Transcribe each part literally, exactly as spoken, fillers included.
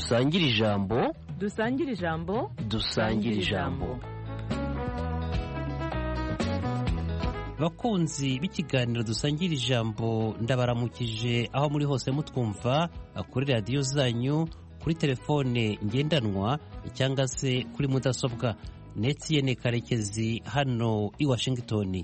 dusangire ijambo dusangire ijambo dusangire ijambo. Bakunzi b'ikiganiro dusangira ijambo, ndabaramukije aho muri hose mutwumva kuri radiyo zanyu, kuri telefone ngendanwa cyangwa se kuri mudasobwa. Netiyene Karekezi hano i Washington.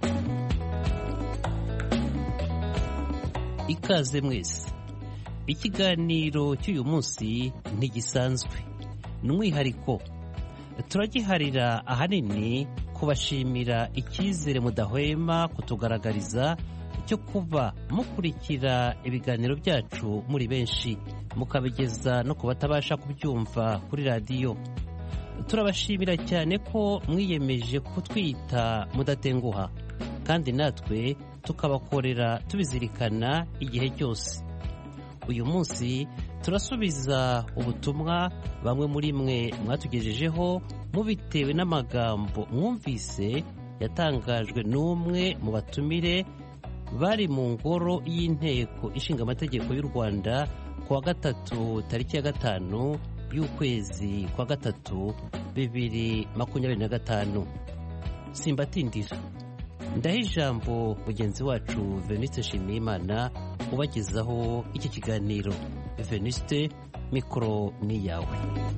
Ikaze mwese. Ikiganiro cy'uyu munsi ntigisanzwe, ni umwihariko. Turagiharira ahanini kubashimira icyizere mudahwema kutugaragariza cyo kuba mukurikira ibiganiro byacu muri benshi, mukabigeza no ku batabasha kubyumva kuri radiyo. Turabashimira cyane ko mwiyemeje kutwita mudatenguha, kandi natwe tukabakorera tubizirikana igihe cyose. Uyu munsi turasubiza ubutumwa bamwe muri mwe mwatugejejeho mubitewe n'amagambo mwumvise yatangajwe n'umwe mu batumire bari mu ngoro y'inteko ishinga amategeko y'u Rwanda kuwa gatatu tariki ya gatanu y'ukwezi kwa gatatu bibiri makumyabiri na gatanu. Simbatindira, ndaha ijambo mugenzi wacu Venuste Nshimiyimana ubagezaho iki kiganiro. Venuste, mikoro ni yawe.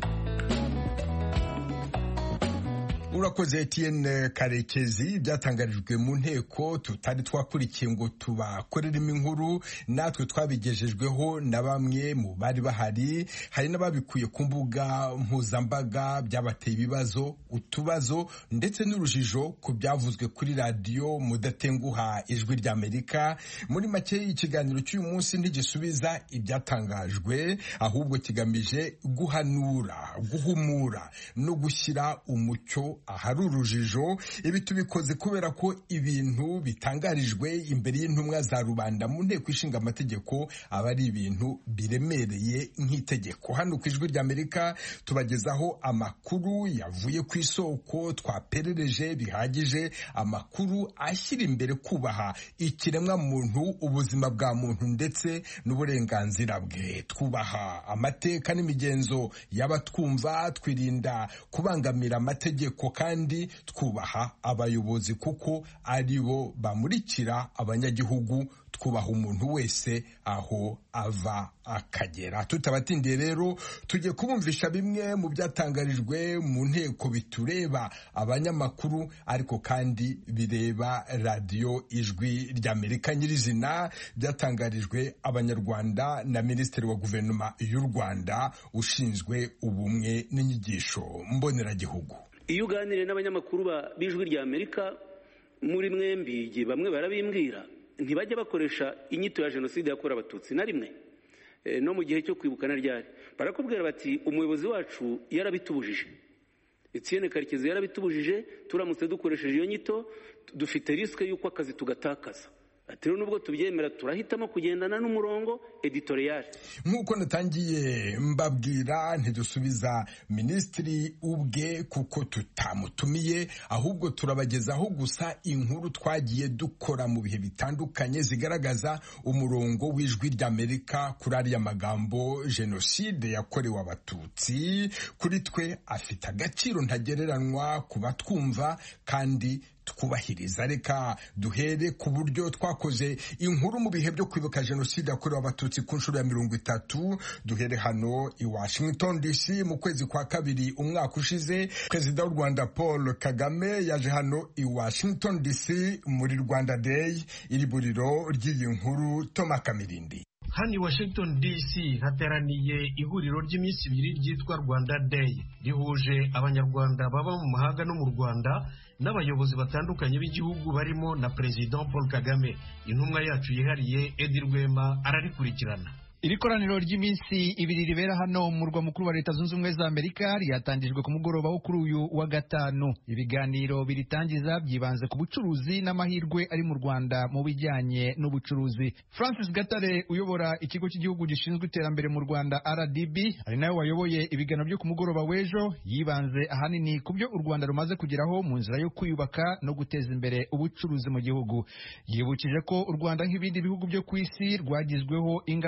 Urakoze Etienne Karekezi. Byatangarijwe mu nteko tutari twakurikiye ngo tubakoreremo inkuru, natwe twabigejejweho na bamwe mu bari bahari. Hari n'ababikuye ku mbuga mpuzambaga, byabateye ibibazo, utubazo ndetse n'urujijo ku byavuzwe kuri radiyo mudatenguha ijwi ry'Amerika. Muri make ikiganiro cy'uyu munsi ntigisubiza ibyatangajwe, ahubwo kigamije guhanura, guhumura no gushyira umucyo ahari urujijo. Ibi tubikoze kubera ko ibintu bitangarijwe imbere y'intumwa za rubanda mu nteko ishinga amategeko aba ari ibintu biremereye nk'itegeko. Hano ku ijwi ry'Amerika tubagezaho amakuru yavuye ku isoko, twaperereje bihagije, amakuru ashyira imbere kubaha ikiremwa muntu, ubuzima bwa muntu ndetse n'uburenganzira bwe. Twubaha amateka n'imigenzo y'abatwumva, twirinda kubangamira amategeko, kandi twubaha abayobozi kuko ari bo bamurikira abanyagihugu. Twubaha umuntu wese aho ava akagera. Tutabatindiye rero tujye kubumvisha bimwe mu byatangarijwe mu nteko bitureba abanyamakuru, ariko kandi bireba radiyo ijwi ry'Amerika nyirizina. Byatangarijwe Abanyarwanda na Minisitiri wa Guverinoma y'u Rwanda ushinzwe ubumwe n'inyigisho mboneragihugu. Iyo uganiriye n'abanyamakuru b'ijwi ry'Amerika muri mwembi, bamwe barabimbwira ntibajya bakoresha inyito ya jenoside yakorewe Abatutsi na rimwe. E, no mu gihe cyo kwibuka na ryari barakubwira bati umuyobozi wacu yarabitubujije, Etienne Karekezi yarabitubujije, turamutse dukoresheje iyo nyito dufite riske y'uko akazi tugatakaza. Ati rero nubwo tubyemera turahitamo kugendana n'umurongo editorial. Nk'uko natangiye mbabwira, ntidusubiza minisitiri ubwe kuko tutamutumiye, ahubwo turabagezaho gusa inkuru twagiye dukora mu bihe bitandukanye zigaragaza umurongo w'ijwi ry'Amerika kuri ariya magambo jenoside yakorewe Abatutsi. Kuri twe afite agaciro ntagereranywa ku batwumva kandi twubahiriza. Reka duhere ku buryo twakoze inkuru mu bihe byo kwibuka jenoside yakorewe Abatutsi ku nshuro ya mirongo itatu. Duhere hano i Washington D C. Mu kwezi kwa kabiri umwaka ushize, Perezida w'u Rwanda Paul Kagame yaje hano i Washington D C muri Rwanda Day. Iri buriro ry'iyi nkuru Toma Kamirindi. Hano i Washington D C hateraniye ihuriro ry'iminsi ibiri ryitwa Rwanda Day, rihuje abanyarwanda baba mu mahanga no mu Rwanda n'abayobozi batandukanye b'igihugu barimo na President Paul Kagame. Intumwa yacu yihariye Edi Rwema ararikurikirana. Iri koraniro ry'iminsi ibiri ribera hano mu murwa mukuru wa Leta Zunze Ubumwe za Amerika ryatangijwe ku mugoroba wo kuri uyu wa gatanu. Ibiganiro biritangiza byibanze ku bucuruzi n'amahirwe ari mu Rwanda mu bijyanye n'ubucuruzi. Francis Gatare uyobora ikigo cy'igihugu gishinzwe iterambere mu Rwanda R D B ari nawe wayoboye ibiganiro byo ku mugoroba w'ejo, yibanze ahanini ku byo u Rwanda rumaze kugeraho mu nzira yo kwiyubaka no guteza imbere ubucuruzi mu gihugu. Yibukije ko u Rwanda nk'ibindi bihugu byo ku isi rwagizweho ingaruka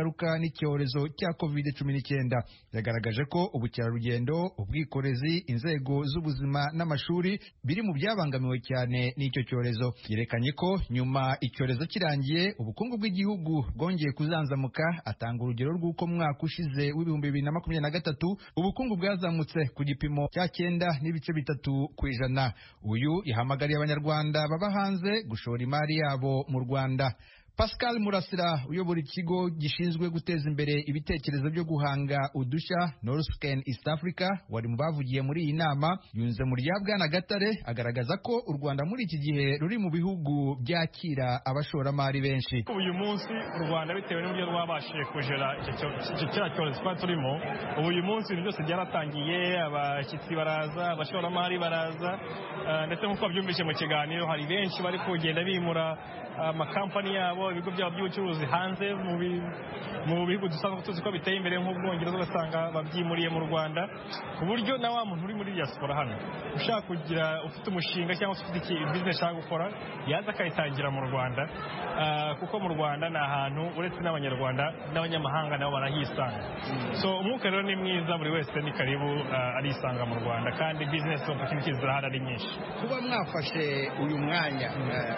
n'icyorezo cya covid cumi n'icyenda. Yagaragaje ko ubukerarugendo, ubwikorezi, inzego z'ubuzima n'amashuri biri mu byabangamiwe cyane n'icyo cyorezo. Yerekanye ko nyuma icyorezo kirangiye ubukungu bw'igihugu bwongeye kuzanzamuka. Atanga urugero rw'uko mu mwaka ushize w'ibihumbi bibiri na makumyabiri na gatatu ubukungu bwazamutse ku gipimo cya cyenda n'ibice bitatu ku ijana. Uyu yahamagariye abanyarwanda baba hanze gushora imari yabo mu Rwanda. Pascal Murasira uyobora ikigo gishinzwe guteza imbere ibitekerezo byo guhanga udushya Norscan East Africa wari mu bavugiye muri iyi nama yunze mu rya Bwana Gatare agaragaza ko u Rwanda muri iki gihe ruri mu bihugu byakira abashoramari benshi. Uyu munsi u Rwanda bitewe n'uburyo rwabashije kujera icyo cya cyorezo twari turimo, uyu munsi ibintu byose byaratangiye, abashyitsi baraza, abashoramari baraza, ndetse nk'uko byumvise mu kiganiro hari benshi bari kugenda bimura amakampani yabo, ibigo byabo by'ubucuruzi hanze mu bihugu dusanzwe tuzi ko biteye imbere nk'Ubwongereza, ugasanga babyimuriye mu Rwanda, ku buryo na wa muntu uri muri diaspora hano ushaka kugira ufite umushinga cyangwa ufite business ashaka gukora yaza akayitangira mu Rwanda, kuko mu Rwanda ni ahantu uretse n'abanyarwanda n'abanyamahanga nabo barahisanga. So umwuka rero ni mwiza, buri wese ni karibu arisanga mu Rwanda, kandi business opportunities zirahari ari nyinshi. Kuba mwafashe uyu mwanya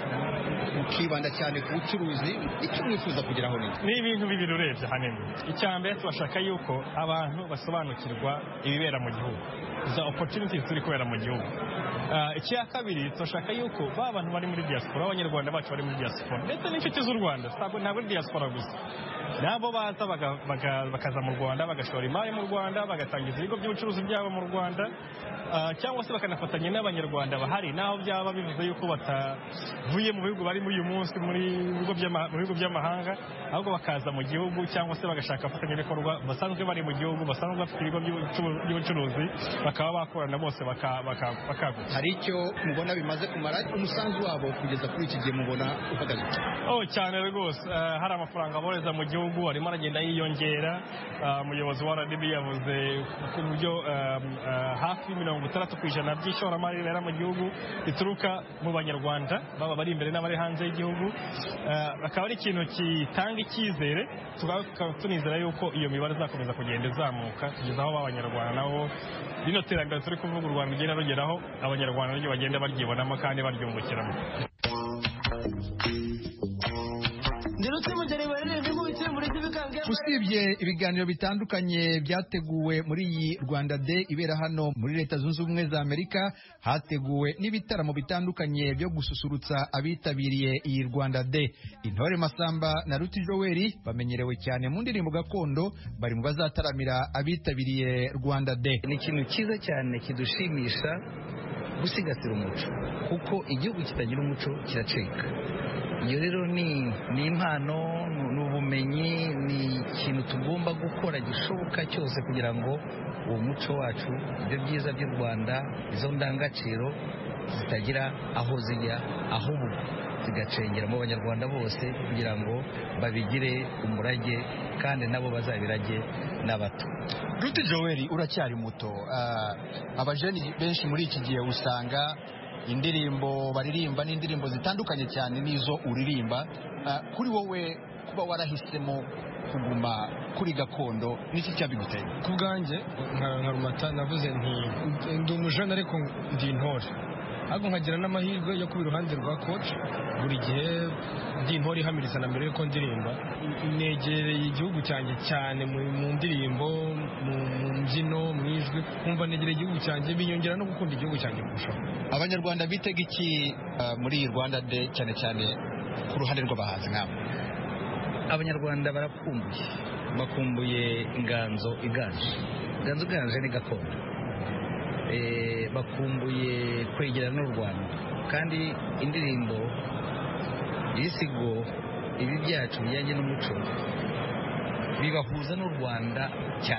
ukibanda cyane ku bucuruzi, icyo mwifuza kugeraho ni ibintu bibiri urebye hanini. Icya mbere turashaka yuko abantu basobanukirwa ibibera mu gihugu, za opportunities ziri kubera mu gihugu. Icya kabiri turashaka yuko ba bantu bari muri diaspora, abanyarwanda bacu bari muri diaspora ndetse n'inshuti z'u Rwanda, ntabwo ari diaspora gusa, nabo baza bakaza mu Rwanda bagashora imari mu Rwanda, bagatangiza ibigo by'ubucuruzi byabo mu Rwanda, cyangwa se bakanafatanya n'abanyarwanda bahari, naho byaba bivuze yuko batavuye mu bihugu bari muri uyu munsi muri bihugu by'amahanga, ahubwo bakaza mu gihugu, cyangwa se bagashaka abafatanyabikorwa basanzwe bari mu gihugu, basanzwe bafite ibigo by'ubucuruzi, bakaba bakorana bose bakagutsa. Hari icyo mubona bimaze kumara umusanzu wabo kugeza kuri iki gihe mubona uhagaze? Oh cyane rwose, hari amafaranga boreza mu gihugu arimo aragenda yiyongera. Umuyobozi wa R D B yavuze ku buryo hafi mirongo itandatu ku ijana by'ishoramari ribera mu gihugu rituruka mu banyarwanda, baba bari imbere n'abari hanze y'igihugu. Akaba ari ikintu kitanga icyizere, tukaba tunizera yuko iyo mibare izakomeza kugenda izamuka kugeza aho abanyarwanda nabo rino terambere turi kuvuga u Rwanda rugenda rugeraho, abanyarwanda nibyo bagenda baryibonamo kandi baryungukiramo. Usibye ibiganiro bitandukanye byateguwe muri iyi Rwanda Day ibera hano muri Leta Zunze Ubumwe za Amerika, hateguwe n'ibitaramo bitandukanye byo gususurutsa abitabiriye iyi Rwanda Day. Intore Masamba na Ruti Joel bamenyerewe cyane mu ndirimbo gakondo, bari mu bazataramira abitabiriye Rwanda Day. Ni ikintu cyiza cyane kidushimisha gusigasira umuco, kuko igihugu kitagira umuco kiracika. Iyo rero ni ni impano, ni ubumenyi, ni ikintu tugomba gukora gishoboka cyose kugira ngo uwo muco wacu, ibyo byiza by'u Rwanda, izo ndangagaciro zitagira aho zijya, ahubwo zigacengera mu banyarwanda bose kugira ngo babigire umurage kandi nabo bazabirage n'abato. Ruti Joel, uracyari muto, uh, abajeni benshi muri iki gihe usanga indirimbo baririmba n'indirimbo zitandukanye cyane n'izo uririmba. Uh, kuri wowe kuba warahisemo kuguma kuri gakondo niki cyabiguteye? Ku bwanjye nka Rumata navuze nti ndi umujana ariko ndi intore, ahubwo nkagira n'amahirwe yo kuba iruhande rwa coach buri gihe ndi intore ihamiriza na mbere yuko ndirimba. Negereye igihugu cyanjye cyane mu ndirimbo, mu mbyino, mu ijwi, nkumva negereye igihugu cyanjye, binyongera no gukunda igihugu cyanjye kurushaho. Abanyarwanda bitega iki uh, muri iyi Rwanda Day cyane cyane ku ruhande rw'abahanzi nk'abo? Abanyarwanda barakumbuye, bakumbuye inganzo iganje. Inganzo iganje ni gakondo. E, bakumbuye kwegera n'u Rwanda, kandi indirimbo, ibisigo, ibi byacu bijyanye n'umuco bibahuza n'u Rwanda cyane.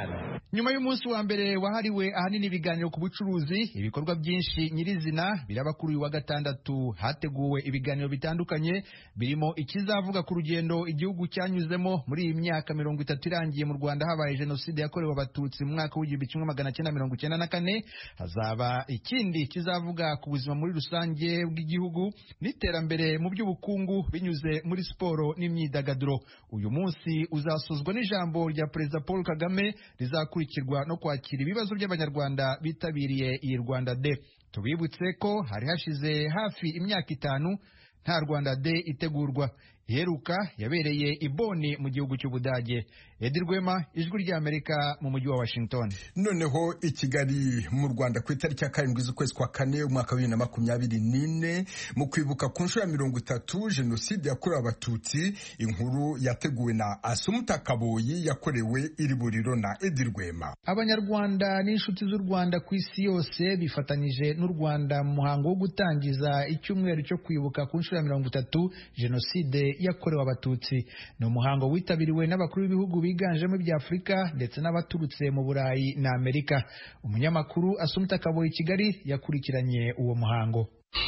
nyuma y'umunsi wa mbere wahariwe ahanini ibiganiro ku bucuruzi, ibikorwa byinshi nyirizina biraba kuri uyu wa gatandatu. Hateguwe ibiganiro bitandukanye birimo ikizavuga ku rugendo igihugu cyanyuzemo muri iyi myaka mirongo itatu irangiye mu Rwanda habaye jenoside yakorewe abatutsi mu mwaka w'igihumbi kimwe magana cyenda mirongo icyenda na kane. Hazaba ikindi kizavuga ku buzima muri rusange bw'igihugu n'iterambere mu by'ubukungu binyuze muri siporo n'imyidagaduro. Uyu munsi uzasozwa n'ijambo rya Perezida Paul Kagame rizakurikirwa no kwakira ibibazo by'Abanyarwanda bitabiriye iyi Rwanda Day. Tubibutse ko hari hashize hafi imyaka itanu nta Rwanda Day itegurwa. Iheruka yabereye i Bonn mu gihugu cy'Ubudage. Edi Rwema, Ijwi ry'Amerika mu mujyi wa Washington. Noneho i Kigali mu Rwanda ku itariki ya karindwi z'ukwezi kwa kane umwaka wa bibiri na makumyabiri n'ine mu kwibuka ku nshuro ya mirongo itatu jenoside yakorewe abatutsi, inkuru yateguwe na Asumuta Kaboyi yakorewe iri buriro na Edi Rwema. Abanyarwanda n'inshuti z'u Rwanda ku isi yose bifatanyije n'u Rwanda mu muhango wo gutangiza icyumweru cyo kwibuka ku nshuro ya mirongo itatu jenoside yakorewe abatutsi. Ni umuhango witabiriwe n'abakuru b'ibihugu biganjemo ibya Afurika ndetse n'abaturutse mu Burayi na Amerika. Umunyamakuru Asumuta Kaboyi Kigali yakurikiranye uwo muhango.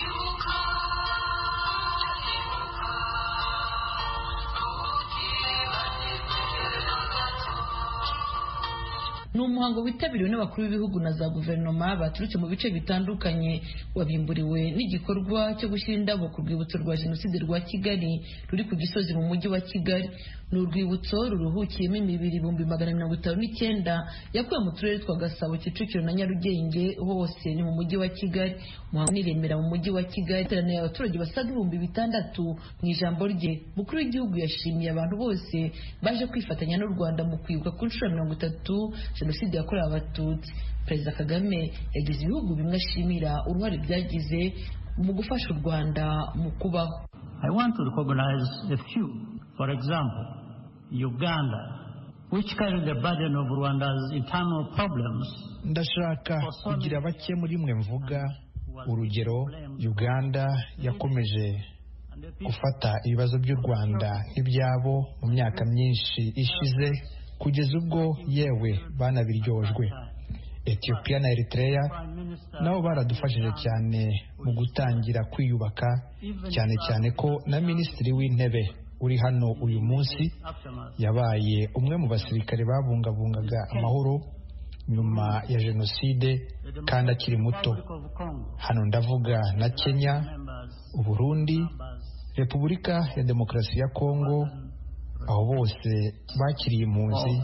Ni umuhango witabiriwe n'abakuru b'ibihugu na za guverinoma baturutse mu bice bitandukanye, wabimburiwe n'igikorwa cyo gushyira indabo ku rwibutso rwa jenoside rwa Kigali ruri ku Gisozi mu mujyi wa Kigali. Ni urwibutso ruruhukiyemo imibiri ibihumbi magana mirongo itanu n'icyenda yakuwe mu turere twa Gasabo, Kicukiro na Nyarugenge, hose ni mu mujyi wa Kigali. Umuhango ni Remera mu mujyi wa Kigali, teraniye abaturage basaga ibihumbi bitandatu. Mu ijambo rye, Umukuru w'igihugu yashimiye abantu bose baje kwifatanya n'u Rwanda mu kwibuka ku nshuro ya mirongo itatu jenoside yakorewe abatutsi. Perezida Kagame yagize ibihugu bimwe ashimira uruhare byagize mu gufasha u Rwanda mu kubaho. I want to recognize a few. For example, Uganda, which carried the burden of Rwanda's internal problems. Ndashaka kugira bake muri mwe mvuga. Urugero, Uganda yakomeje gufata ibibazo by'u Rwanda nk'ibyabo mu myaka myinshi ishize kugeza ubwo yewe banabiryojwe. Ethiopia na Eritrea nabo baradufashije cyane mu gutangira kwiyubaka, cyane cyane ko na Minisitiri w'Intebe uri hano uyu munsi yabaye umwe mu basirikare babungabungaga amahoro nyuma ya jenoside kandi akiri muto. Hano ndavuga na Kenya, Uburundi, Repubulika ya Demokarasi ya Kongo, aho bose bakiriye impunzi.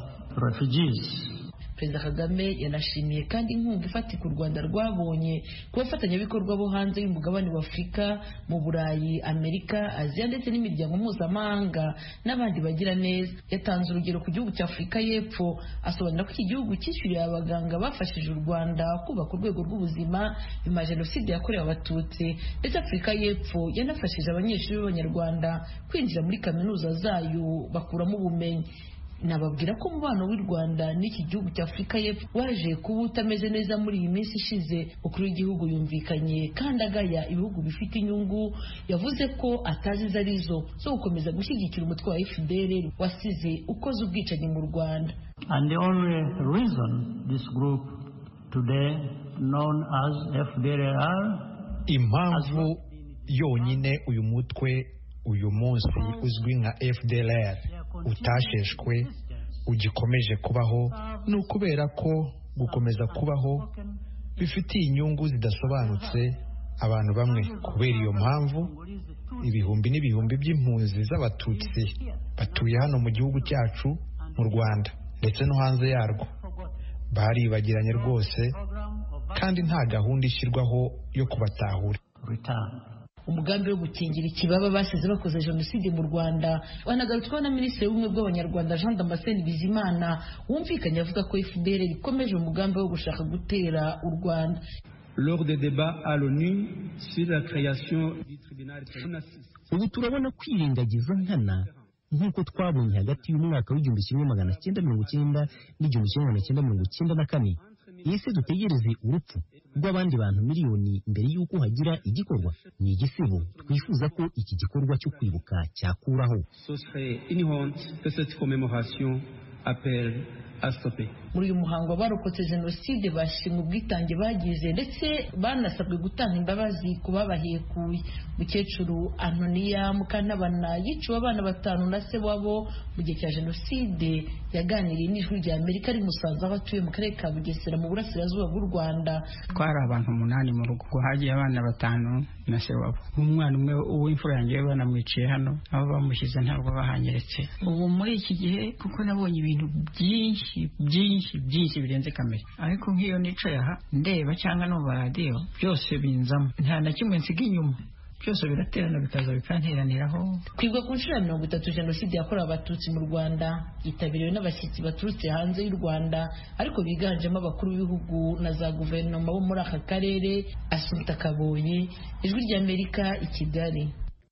Perezida Kagame yanashimiye kandi inkunga ifatika u Rwanda rwabonye ku bafatanyabikorwa bo hanze y'umugabane wa Afurika, mu Burayi, Amerika, Aziya ndetse n'imiryango mpuzamahanga n'abandi bagira neza. Yatanze urugero ku gihugu cya Afurika y'Epfo, asobanura ko iki gihugu cyishyuriye abaganga bafashije u Rwanda kubaka urwego rw'ubuzima nyuma ya jenoside yakorewe abatutsi, ndetse Afurika y'Epfo yanafashije abanyeshuri b'Abanyarwanda kwinjira muri kaminuza zayo bakuramo ubumenyi. Nababwira ko umubano w'u Rwanda n'iki gihugu cya Afurika y'Epfo waje kuba utameze neza muri iyi minsi ishize. Umukuru w'igihugu yumvikanye kandi agaya ibihugu bifite inyungu, yavuze ko atazi izo arizo zo gukomeza gushyigikira umutwe wa F D L R wasize ukoze ubwicanyi mu Rwanda. And the only reason this group today known as F D L R, impamvu yonyine uyu mutwe uyu munsi uzwi nka F D L R utasheshwe ugikomeje kubaho, ni ukubera ko gukomeza kubaho bifitiye inyungu zidasobanutse abantu bamwe. Kubera iyo mpamvu ibihumbi n'ibihumbi by'impunzi z'abatutsi batuye hano mu gihugu cyacu mu Rwanda ndetse no hanze yarwo baribagiranye rwose, kandi nta gahunda ishyirwaho yo kubatahura. Umugambi wo gukingira ikibaba basize bakoze jenoside mu Rwanda wanagarutsweho na Minisitiri w'Ubumwe bw'Abanyarwanda Jean Damascene Bizimana, wumvikanye avuga ko F D L R ikomeje umugambi wo gushaka gutera u Rwanda. Lors des débats à l'ONU sur la création du tribunal international. Ubu turabona kwirengagiza nkana nk'uko twabonye hagati y'umwaka w'igihumbi kimwe magana cyenda mirongo cyenda n'igihumbi kimwe magana cyenda mirongo cyenda na kane. Ese dutegereze urupfu rw'abandi bantu miliyoni mbere y'uko hagira igikorwa? Ni igisibo twifuza ko iki gikorwa cyo kwibuka cyakuraho. Ce serait une honte que cette commémoration appelle à stopper. Muri uyu muhango barokotse jenoside bashimwe ubwitange bagize ndetse banasabwe gutanga imbabazi ku babahekuye. Mukecuru Antoniya Mukantabana yiciwe abana batanu na se wabo mu gihe cya jenoside yaganiriye n'Ijwi rya Amerika ari Musanze aho atuye mu karere ka Bugesera mu burasirazuba bw'u Rwanda. Twari abantu umunani mu rugo, hagiye abana batanu na se wabo. Umwana umwe uw'imfura yanjye banamwiciye hano, aho bamushyize ntabwo bahanyeretse. Ubu muri iki gihe kuko nabonye ibintu byinshi byinshi byinshi birenze kamere, ariko nk'iyo nicaye aha ndeba cyangwa numva radiyo byose binzamo, nta na kimwe nsiga inyuma, byose biraterana bikaza bikanteraniraho. Kwibwa ku nshuro ya mirongo itatu jenoside yakorewe abatutsi mu Rwanda yitabiriwe n'abashyitsi baturutse hanze y'u Rwanda ariko biganjemo abakuru b'ibihugu na za guverinoma bo muri aka karere. Assumpta Kaboyi, Ijwi rya Amerika, i Kigali.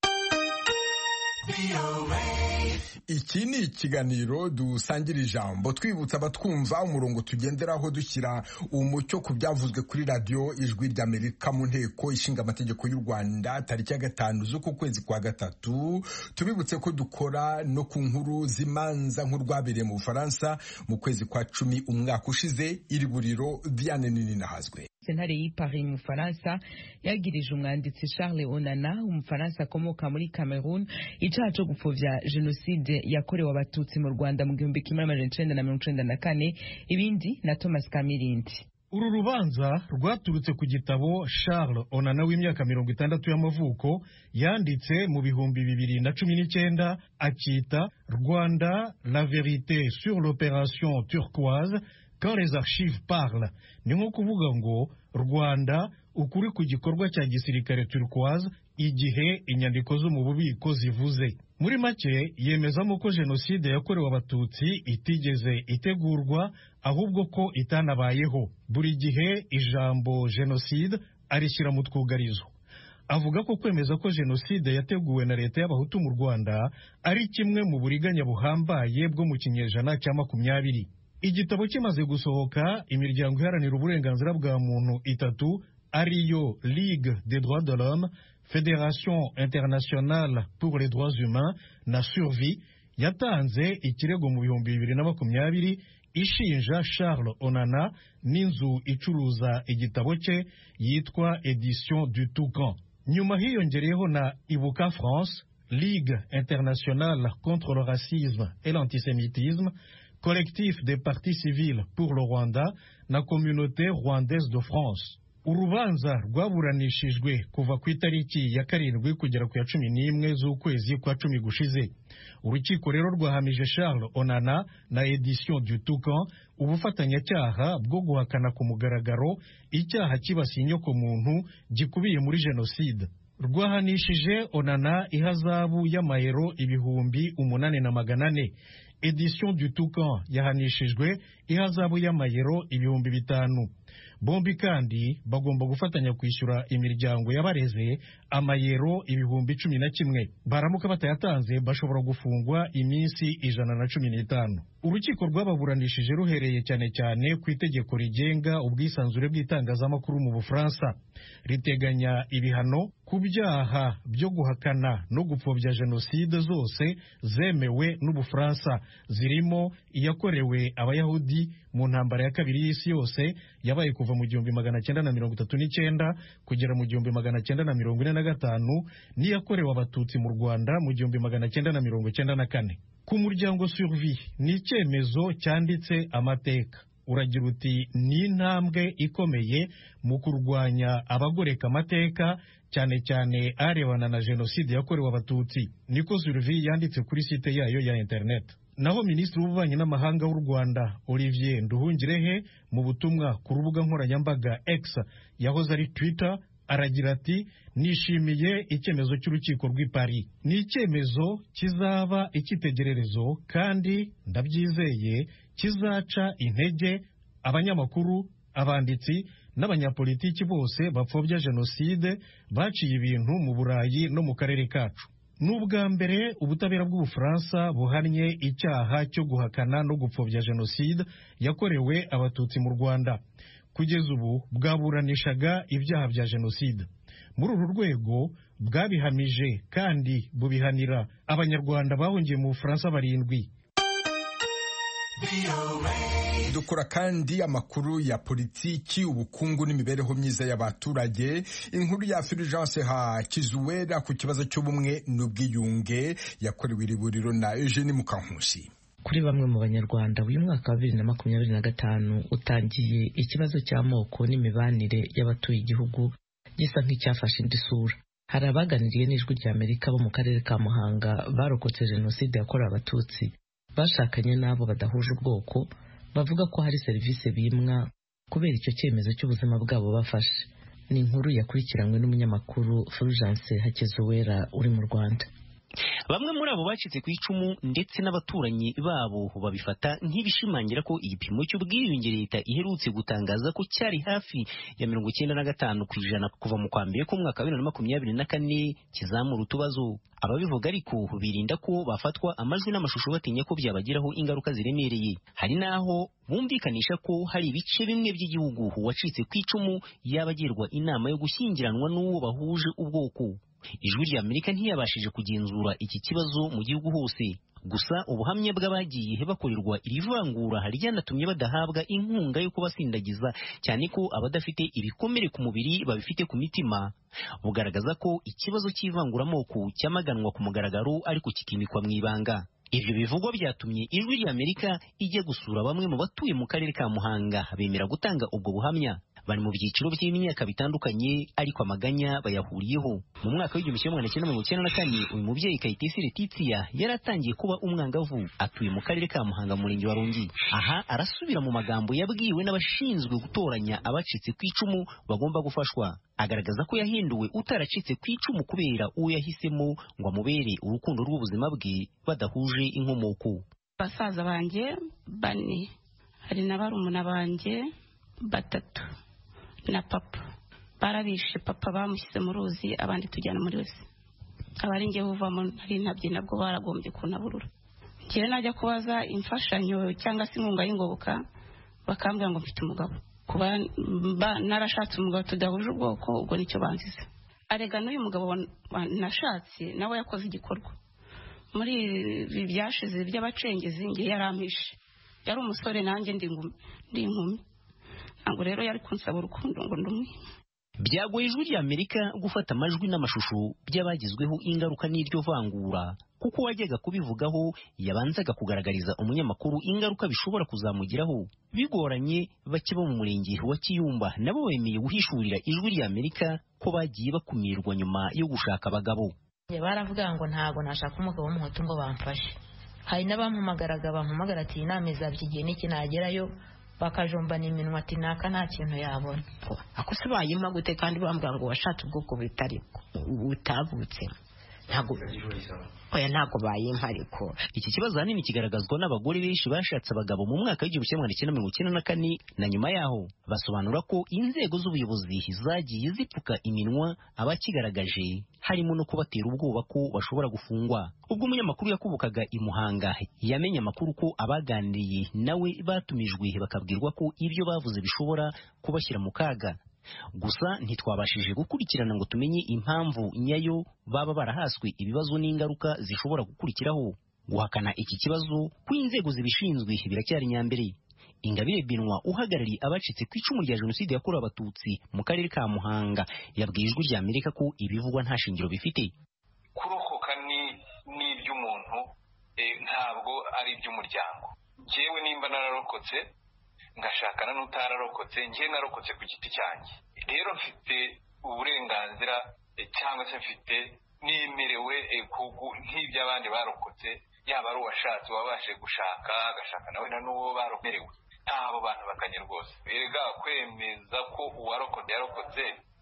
Iki ni ikiganiro dusangira ijambo twibutsa abatwumva umurongo tugenderaho dushyira umucyo ku byavuzwe kuri radiyo Ijwi rya Amerika mu nteko ishinga amategeko y'u Rwanda tariki ya gatanu z'uku kwezi kwa gatatu. Tubibutse ko dukora no ku nkuru z'imanza nk'urwabereye mu Bufaransa mu kwezi kwa cumi umwaka ushize. Iri buriro Diane Nini nahazwe. Sentare y'i Paris mu Faransa yagirije umwanditsi Charles Onana umufaransa akomoka muri Cameroon icyaha cyo gupfobya jenoside yakorewe abatutsi mu Rwanda mu gihumbi kimwe amajana icenda na mirongo icenda na kane. Ibindi na Thomas Kamirindi. Uru rubanza rwaturutse ku gitabo Charles Onana w'imyaka mirongo itandatu y'amavuko yanditse mu bihumbi bibiri na cumi n'icyenda akita Rwanda la vérité sur l'opération turquoise quand les archives parlent. Ni nko kuvuga ngo Rwanda ukuri ku gikorwa cya gisirikare turquoise igihe inyandiko zo mu bubiko zivuze. Muri make yemezamo ko jenoside yakorewe abatutsi itigeze itegurwa ahubwo ko itanabayeho. Buri gihe ijambo jenoside arishyira mu twugarizo. Avuga ko kwemeza ko jenoside yateguwe na leta y'abahutu mu Rwanda ari kimwe mu buriganya buhambaye bwo mu kinyejana cya makumyabiri. Igitabo kimaze gusohoka, imiryango iharanira uburenganzira bwa muntu itatu ariyo Ligue des droits de l'homme, Fédération internationale pour les droits humains na Survie yatanze ikirego mu bihumbi bibiri na makumyabiri ishinja Charles Onana n'inzu icuruza igitabo cye yitwa Edition du Toucan. Nyuma hiyongereyeho na Ibuka France, Ligue internationale contre le racisme et l'antisémitisme, Collectif des partis civils pour le Rwanda na Communauté rwandaise de France. Urubanza rwaburanishijwe kuva ku itariki ya karindwi kugera ku ya cumi n'imwe z'ukwezi kwa cumi gushize. Urukiko rero rwahamije Charles Onana na Edition du Toucan ubufatanyacyaha bwo guhakana ku mugaragaro icyaha kibasiye inyoko muntu gikubiye muri jenoside. Rwahanishije Onana ihazabu y'amayero ibihumbi umunani na magana ane. Edition du Toucan yahanishijwe ihazabu y'amayero ibihumbi bitanu. Bombi kandi bagomba gufatanya kwishyura imiryango y'abareze amayero ibihumbi cumi na kimwe. Baramuka batayatanze bashobora gufungwa iminsi ijana na cumi n'itanu. Urukiko rwababuranishije ruhereye cyane cyane ku itegeko rigenga ubwisanzure bw'itangazamakuru mu Bufaransa. Riteganya ibihano ku byaha byo guhakana no gupfobya jenoside zose zemewe n'Ubufaransa, zirimo iyakorewe abayahudi mu ntambara ya kabiri y'isi yose yabaye kuva mu gihumbi magana cyenda na mirongo itatu n'icyenda kugera mu gihumbi magana cyenda na mirongo ine na gatanu n'iyakorewe abatutsi mu Rwanda mu gihumbi magana cyenda na mirongo cyenda na kane. Ku muryango Survie ni icyemezo cyanditse amateka. Uragira uti ni intambwe ikomeye mu kurwanya abagoreka amateka cyane cyane arebana na jenoside yakorewe abatutsi. Niko Survie yanditse kuri site yayo ya internet. Naho Minisitiri w'Ububanyi n'Amahanga w'u Rwanda Olivier Nduhungirehe mu butumwa ku rubuga nkoranyambaga X yahoze ari Twitter aragira ati nishimiye icyemezo cy'urukiko rw'i Paris. Ni icyemezo kizaba icyitegererezo kandi ndabyizeye kizaca intege abanyamakuru, abanditsi n'abanyapolitiki bose bapfobya jenoside baciye ibintu mu Burayi no mu karere kacu. N'ubwa mbere ubutabera bw'Ubufaransa buhannye icyaha cyo guhakana no gupfobya jenoside yakorewe abatutsi mu Rwanda. Kugeza ubu bwaburanishaga ibyaha bya jenoside. Muri uru rwego bwabihamije kandi bubihanira abanyarwanda bahungiye mu Bufaransa barindwi. dukora kandi amakuru ya politiki, ubukungu n'imibereho myiza y'abaturage. Inkuru ya Fulgence Hakizuwera ku kibazo cy'ubumwe n'ubwiyunge yakorewe iriburiro na Eugene Mukankusi. Kuri bamwe mu banyarwanda uyu mwaka wa bibiri na makumyabiri na gatanu utangiye ikibazo cy'amoko n'imibanire y'abatuye igihugu gisa nk'icyafashe indi sura. Hari abaganiriye n'ijwi rya Amerika bo mu karere ka Muhanga barokotse jenoside yakorewe abatutsi, bashakanye n'abo badahuje ubwoko, bavuga ko hari serivisi bimwa kubera icyo cyemezo cy'ubuzima bwabo bafashe. Ni inkuru yakurikiranywe n'umunyamakuru Fulgence Hakizuwera uri mu Rwanda. Bamwe muri abo bacitse ku icumu ndetse n'abaturanyi babo babifata nk'ibishimangira ko igipimo cy'ubwiyunge leta iherutse gutangaza ko cyari hafi ya mirongo icyenda na gatanu ku ijana kuva mu kwa mbere k'umwaka wa bibiri na makumyabiri na kane kizamura utubazo. Ababivuga ariko birinda ko bafatwa amajwi n'amashusho batinya ko byabagiraho ingaruka ziremereye. Hari naho bumvikanisha ko hari ibice bimwe by'igihugu uwacitse ku icumu yabagirwa inama yo gushyingiranwa n'uwo bahuje ubwoko. Ijwi rya Amerika ntiyabashije kugenzura iki kibazo mu gihugu hose, gusa ubuhamya bw'abagiye bakorerwa iri vangura hari ryanatumye badahabwa inkunga yo kubasindagiza, cyane ko abadafite ibikomere ku mubiri babifite ku mitima. Bugaragaza ko ikibazo cy'ivanguramoko cyamaganwa ku mugaragaro ariko kikimikwa mu ibanga. Ibyo bivugwa byatumye ijwi rya Amerika ijya gusura bamwe mu batuye mu karere ka Muhanga bemera gutanga ubwo buhamya. Bari mu byiciro by'imyaka bitandukanye ariko amaganya bayahuriyeho. Mu mwaka w'igihumbi kimwe magana cyenda mirongo icyenda na kane uyu mubyeyi Kayitesi Letitia yaratangiye kuba umwangavu, atuye mu karere ka Muhanga mu murenge wa Rongi. Aha arasubira mu magambo yabwiwe n'abashinzwe gutoranya abacitse ku icumu bagomba gufashwa. Agaragaza ko yahinduwe utaracitse ku icumu kubera uwo yahisemo ngo amubere urukundo rw'ubuzima bwe badahuje inkomoko. Basaza banjye bane, hari na barumuna banjye batatu na papa barabishe. Papa bamushyize mu ruzi, abandi tujyana muri wese. Abari ngewe uvamo nari ntabye nabwo baragombye kunaburura. Njyewe najya kubaza imfashanyo cyangwa se inkunga y'ingoboka bakambwira ngo mfite umugabo. Kuba narashatse umugabo tudahuje ubwoko ubwo nicyo banziza. Arega n'uyu mugabo nashatse nawe yakoze igikorwa muri ibi byashize by'abacengezi, ngiye yarampishe. Yari umusore nanjye ndi inkumi, ntabwo rero yari kunsaba urukundo ngo ndumwe. Byagoye ijwi rya Amerika gufata amajwi n'amashusho by'abagizweho ingaruka n'iryo vangura, kuko wajyaga kubivugaho yabanzaga kugaragariza umunyamakuru ingaruka bishobora kuzamugiraho. Bigoranye bake bo mu murenge wa Kiyumba nabo bemeye guhishurira ijwi rya Amerika ko bagiye bakumirwa nyuma yo gushaka abagabo. Baravuga ngo ntago nashaka umugabo w'umuhutu ngo bamfashe. Hari n'abampamagaraga bampamagara ati inama izabyigiye n'iki nagerayo bakajombana iminwa ati naka nta kintu yabona. Ako se bayima gute kandi bambwira ngo washatse ubwoko bitari utavutse? Ntago oya ntago bayimpa ariko. Iki kibazo hanini kigaragazwa n'abagore benshi bashatse abagabo mu mwaka w'igihumbi kimwe magana cyenda mirongo icyenda na kane na nyuma yaho. Basobanura ko inzego z'ubuyobozi zagiye zipfuka iminwa abakigaragaje, harimo no kubatera ubwoba ko bashobora gufungwa. Ubwo umunyamakuru yakubukaga i Muhanga yamenye amakuru ko abaganiriye nawe batumijwe bakabwirwa ko ibyo bavuze bishobora kubashyira mu kaga. Gusa ntitwabashije gukurikirana ngo tumenye impamvu nyayo baba barahaswe ibibazo n'ingaruka zishobora gukurikiraho. Guhakana iki kibazo kw'inzego zibishinzwe biracyari nyambere. Ingabire Binwa uhagarariye abacitse ku icumu rya jenoside yakorewe abatutsi mu karere ka Muhanga yabwiye ijwi rya Amerika ko ibivugwa nta shingiro bifite. Kurokoka ni n'iby'umuntu ntabwo ari iby'umuryango. Jewe nimba nararokotse ngashakana n'utararokotse, njye narokotse ku giti cyanjye, rero mfite uburenganzira cyangwa se mfite nemerewe nk'iby'abandi barokotse, yaba ari uwashatse wabashe gushaka agashaka nawe na n'uwo baromerewe. Abo bantu bakanye rwose. Erega kwemeza ko uwarokotse yarokotse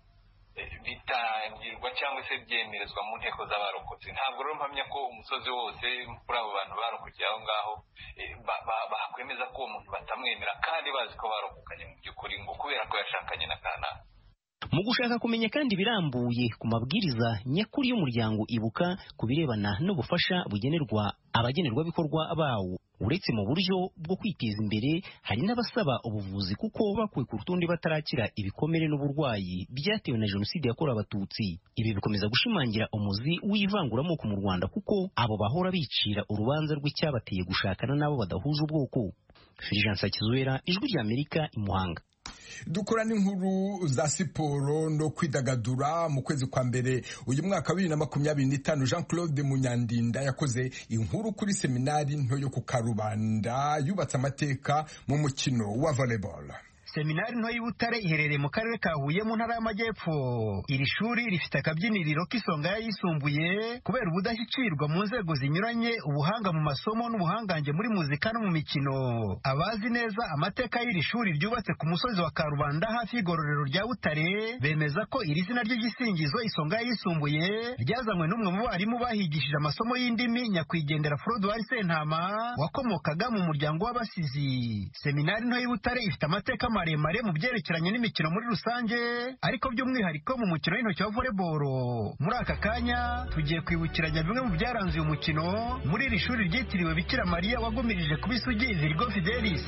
bitangirwa cyangwa se byemerezwa mu nteko z'abarokotse. Ntabwo rero mpamya ko umusozi wose kuri abo bantu barokokeye aho ngaho bakwemeza ko uwo muntu batamwemera kandi bazi ko barokokanye mu by'ukuri ngo kubera ko yashakanye na kanaka. Mu gushaka kumenya kandi birambuye ku mabwiriza nyakuri y'umuryango Ibuka ku birebana n'ubufasha bugenerwa abagenerwabikorwa bawo, uretse mu buryo bwo kwiteza imbere, hari n'abasaba ubuvuzi kuko bakuwe ku rutonde batarakira ibikomere n'uburwayi byatewe na jenoside yakorewe abatutsi. Ibi bikomeza gushimangira umuzi w'ivanguramoko mu Rwanda kuko abo bahora bicira urubanza rw'icyabateye gushakana n'abo badahuje ubwoko. Fulgence Kizuera, Ijwi ry'Amerika, i Muhanga. Dukora n'inkuru za siporo no kwidagadura. Mu kwezi kwa mbere uyu mwaka wa bibiri na makumyabiri n'itanu, Jean Claude Munyandinda yakoze inkuru kuri seminari nto yo ku Karubanda yubatse amateka mu mukino wa volleyball. Seminari nto y'Ibutare iherereye mu karere ka Huye mu ntara y'Amajyepfo. Iri shuri rifite akabyiniriro k'isonga yisumbuye kubera ubudashyikirwa mu nzego zinyuranye, ubuhanga mu masomo n'ubuhangange muri muzika no mu mikino. Abazi neza amateka y'iri shuri ryubatse ku musozi wa Karubanda hafi y'igororero rya Butare bemeza ko iri zina ry'igisingizo isonga yisumbuye ryazanywe n'umwe mu barimu bahigishije amasomo y'indimi, nyakwigendera Frodouard Sentama wakomokaga mu muryango w'abasizi. Seminari nto y'Ibutare ifite amateka maremare mu byerekeranye n'imikino muri rusange, ariko by'umwihariko mu mukino w'intoki wa volleyball. Muri aka kanya tugiye kwibukiranya bimwe mu byaranze uyu mukino muri iri shuri ryitiriwe Bikira Mariya wagumirije ku bisugi Virgo Fidelis.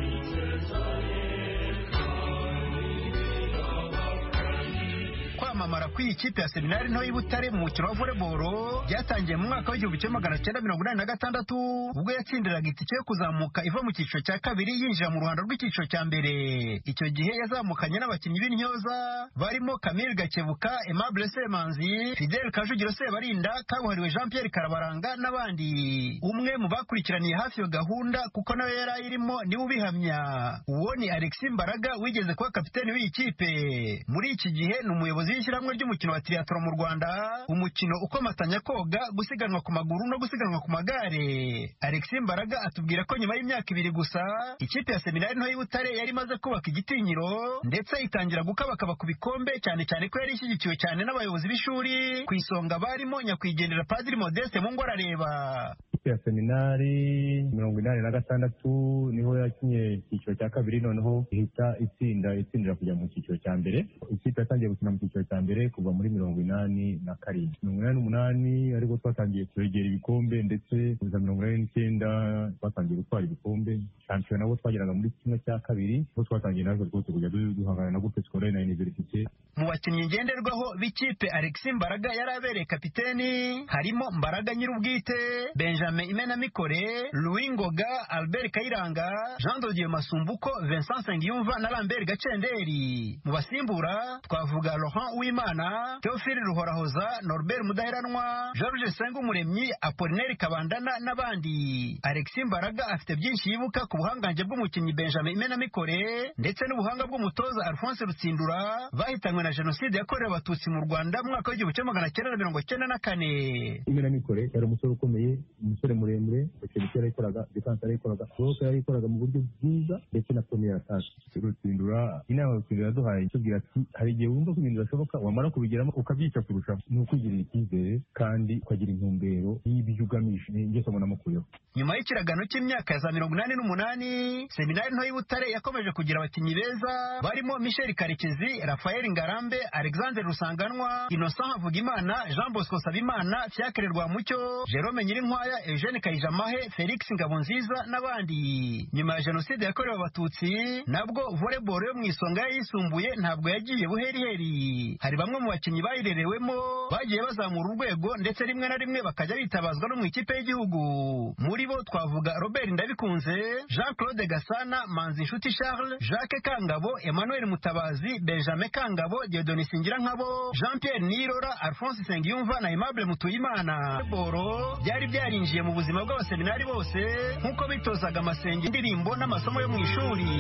Kwamamara kw'iyi kipe ya Seminari nto y'Ibutare mu mukino wa volleyball byatangiye mu mwaka w'igihumbi kimwe magana cyenda mirongo inani na gatandatu ubwo yatsindiraga itike yo kuzamuka iva mu cyiciro cya kabiri yinjira mu ruhando rw'icyiciro cya mbere. Icyo gihe yazamukanye n'abakinnyi b'intyoza barimo Camille Gakebuka, Aimable Semanzi, Fidel Kajugiro Sebarinda, kabuhariwe Jean Pierre Karabaranga n'abandi. Umwe mu bakurikiraniye hafi iyo gahunda kuko nawe yari ayirimo niwe ubihamya. Uwo ni Alexis Mbaraga wigeze kuba kapiteni w'iyi kipe. Muri iki gihe ni umuyobozi w'ishyirahamwe ry'umukino wa triathlon mu Rwanda, umukino ukomatanya koga, gusiganwa ku maguru no gusiganwa ku magare. Alexis Mbaraga atubwira ko nyuma y'imyaka ibiri gusa ikipe ya Seminari nto y'Ibutare yari imaze kubaka igitinyiro ndetse itangira gukabakaba ku bikombe, cyane cyane ko yari ishyigikiwe cyane n'abayobozi b'ishuri, ku isonga barimo nyakwigendera Padiri Modeste Mungu arareba. Ikipe ya Seminari mirongo inani na gatandatu niho yakinye icyiciro cya kabiri, noneho ihita itsinda itsindira kujya mu cyiciro cya mbere. Ikipe yatangiye gukina mu cyiciro cya mbere kuva muri mirongo inani na karindwi mirongo inani n'umunani ariko twatangiye kwegera ibikombe, ndetse kuza mirongo inani n'icyenda twatangiye gutwara ibikombe. Shampiyona nabo twageraga muri kimwe cya kabiri, aho twatangiye natwe rwose kujya duhangana na Groupe Scolaire na Université. Mu bakinnyi ngenderwaho b'ikipe Alexis Mbaraga yari abereye kapiteni harimo Mbaraga Nyirubwite, Benjamin Imenamikore, Louis Ngoga, Albert Kayiranga, Jean Dodier Masumbuko, Vincent Sengiyumva na Lambert Gacenderi. Mu basimbura twavuga Laurent Uwimana, Theophile Ruhorahoza, Norbert Mudaheranwa, George Sengumuremyi, Apollinaire Kabandana n'abandi. Alexis Mbaraga afite byinshi yibuka ku buhangange bw'umukinnyi Benjamin Imenamikore ndetse n'ubuhanga bw'umutoza Alphonse Rutsindura bahitanywe na jenoside yakorewe abatutsi mu Rwanda mu mwaka w'igihumbi kimwe magana cyenda mirongo cyenda na kane. Imenamikore yari umusore ukomeye, umusore muremure, ikintu yarayikoraga, defense yarayikoraga, bloke yarayikoraga mu buryo bwiza ndetse na premier attaque. Rutsindura inama Rutsindura duhaye itubwira ati hari igihe wumva ko ibintu bishoboka wamara kubigeramo ukabyica kurusha, ni ukwigirira icyizere kandi ukagira intumbero y'ibyo ugamije. Njye somo namukuyeho. Nyuma y'ikiragano cy'imyaka ya za mirongo inani n'umunani, Seminari nto y'Ibutare yakomeje kugira abakinnyi beza barimo Michel Karekezi, Raphael Ngarambe, Alexandre Rusanganwa, Innocent Havugimana, Jean Bosco Sabimana, Fiacre Rwamucyo, Jerome Nyirinkwaya, Eugene Kayijamahe, Felix Ngabonziza n'abandi. Nyuma ya jenoside yakorewe abatutsi nabwo volleyball yo mu isonga yisumbuye ntabwo yagiye buheriheri. Hari bamwe mu bakinnyi bayirerewemo bagiye bazamura urwego ndetse rimwe na rimwe bakajya bitabazwa no mu ikipe y'igihugu. Muri bo twavuga Robert Ndabikunze, Jean Claude Gasana, Manzi Nshuti Charles, Jacques Kangabo, Emmanuel Mutabazi, Benjamin Kangabo, Dieudonné Singirankabo, Jean Pierre Nirora, Alphonse Sengiyumva na Aimable Mutuyimana. Boro byari byarinjiye mu buzima bw'abaseminari bose nk'uko bitozaga amasenge, indirimbo n'amasomo yo mu ishuri.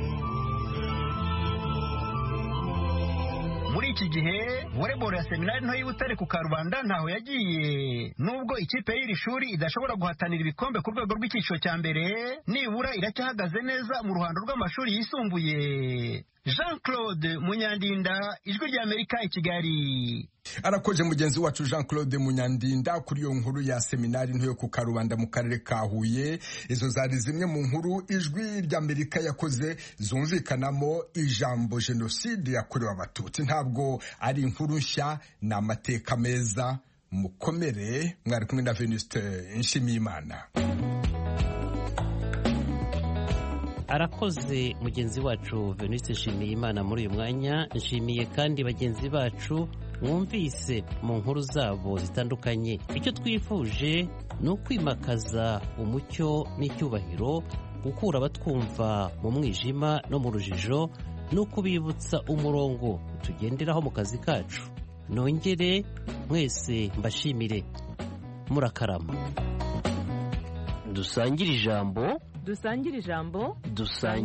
Muri iki gihe volleyball ya Seminari nto y'Ibutare ku Karubanda ntaho yagiye. Nubwo ikipe y'iri shuri idashobora guhatanira ibikombe ku rwego rw'icyiciro cya mbere, nibura iracyahagaze neza mu ruhando rw'amashuri yisumbuye. Jean Claude Munyandinda, Ijwi ry'Amerika i Kigali. Arakoze mugenzi wacu Jean Claude Munyandinda kuri iyo nkuru ya Seminari nto yo ku Karubanda mu karere ka Huye. Izo zari zimwe mu nkuru Ijwi ry'Amerika yakoze zumvikanamo ijambo jenoside yakorewe abatutsi. Ntabwo ari inkuru nshya, ni amateka meza. Mukomere. Mwari kumwe na Venuste Nshimiyimana. Arakoze mugenzi wacu Venuste Nshimiyimana muri uyu mwanya. Nshimiye kandi bagenzi bacu mwumvise mu nkuru zabo zitandukanye. Icyo twifuje ni ukwimakaza umucyo n'icyubahiro gukura abatwumva mu mwijima no mu rujijo no kubibutsa umurongo tugenderaho mu kazi kacu. Nongere mwese mbashimire, murakarama. Dusangire ijambo dusangire ijambo dusangire